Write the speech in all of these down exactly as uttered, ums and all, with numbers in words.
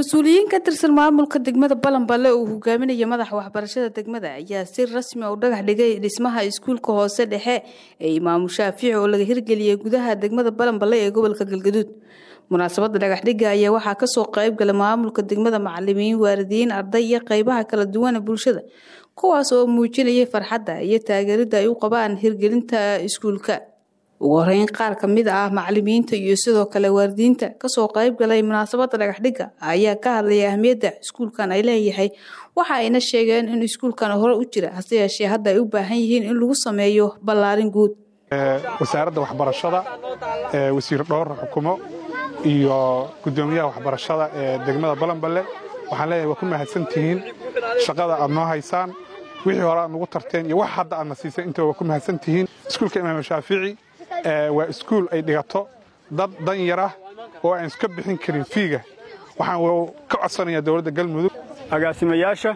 Mas'uuliyiin ka tirsan maamulka degmada Balanbale oo hogaaminaya madaxa waxbarashada degmada ayaa si rasmi ah u dhagax dhigay dhismaha iskuulka hoose dhexe ee Imaam Shaafici oo laga hirgeliyay gudaha degmada Balanbale ee gobolka Galgaduud. Munaasabadda dhagax dhigga ayaa waxaa ka soo qayb galay maamulka degmada, macallimiin, waalidiin, arday iyo qaybaha kala duwan ee bulshada, kuwaas oo muujinayay farxadda iyo taageerada ay u qabaan hirgelinta iskuulka. ugu horeyn qaar ka mid ah macallimiinta iyo sidoo kale waalidiinta ka soo qayb galay munaasabadda dhagax dhigga ayaa ka hadlay ahmiyadda iskuulkan ay leeyahay. Waxa ayna sheegeen in iskuulkan hore u jira hase yeeshee hadda ay u baahan yihiin in lagu sameeyo ballaarin guud. wasaaradda waxbarashada ee wasiir dhowr xukumo iyo gudoomiyaha waxbarashada ee degmada Balanbale waxaan leeyahay waa ku mahadsantihiin shaqada aad noo haysaan, wixii hore aad nagu tarteen iyo wax hadda aad nasiisay inta waa ku mahadsantihiin. iskuulka Imaam Shaafici waa iskuul ay dhigato dad dan yar ah oo aan iska bixin karin fiiga. waxaan ka codsanayaa dawladda Galmudug, agaasimayaasha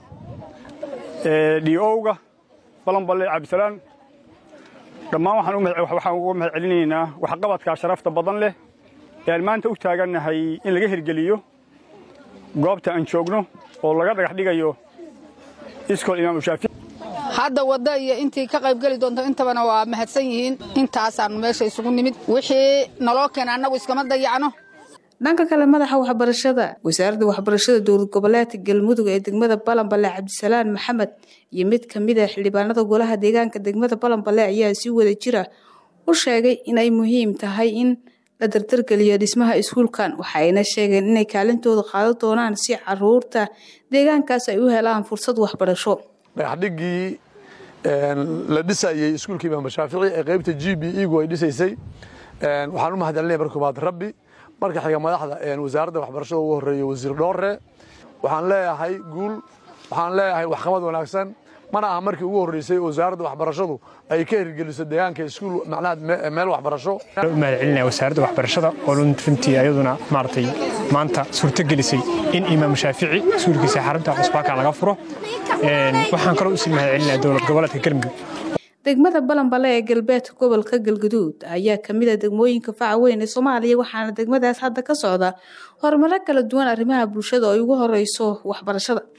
ee D-O-ga Balanbale Cabdisalaan, dhammaan waxaan waxaan ugu mahad celinaynaa waxqabadka sharafta badan leh ee maanta u taaganahay in laga hirgeliyo goobta aan joogno oo laga dhagax dhigayo iskool Imaam Shaafici. hadda wada iyo intii ka qayb gali doonto intabana waa mahadsan yihiin. intaasaan meesha isugu nimid wixii naloo keenay anagu iskama dayacno. dhanka kale madaxa waxbarashada wasaaradda waxbarashada dowlad goboleedka Galmudug ee degmada Balanbale Cabdisalaan Maxamed iyo mid ka mid ah xildhibaanada golaha deegaanka degmada Balanbale ayaa si wada jira u sheegay in ay muhiim tahay in la dardargeliyo dhismaha iskuulkan. waxayna sheegeen inay kaalintooda qaadan doonaan si caruurta deegaankaas ay u helaan fursad waxbarasho. dhagaxdhigii la dhisayay iskuulka Imaam Shaafici ee qaybta G B E-gu ay dhisaysay waxaan u mahadcelinayaa marka koobaad Rabbi, marka xiga madaxda wasaaradda waxbarashada ugu horeeya wasiir Dhoore. waxaan leeyahay guul, waxaan leeyahay waxqabad wanaagsan. mana aha markii ugu horeysay wasaaradda waxbarashadu ay ka hirgeliso deegaanka iskuul macnaha meel waxbarasho. u mahadcelinayaa wasaaradda waxbarashada oo runtii ayaduna maartay maanta suurto gelisay in Imaam Shaafici iskuulkiisa xarunta cusbaaka laga furo. waxaan kaloo u sii mahadcelinayaa dowlad goboleedka Galmudug. degmada Balanbale ee galbeedka gobolka Galgaduud ayaa ka mid ah degmooyinka faca weyn ee Soomaaliya, waxaana degmadaas hadda ka socda horumar kala duwan arrimaha bulshada oo ugu horeyso waxbarashada.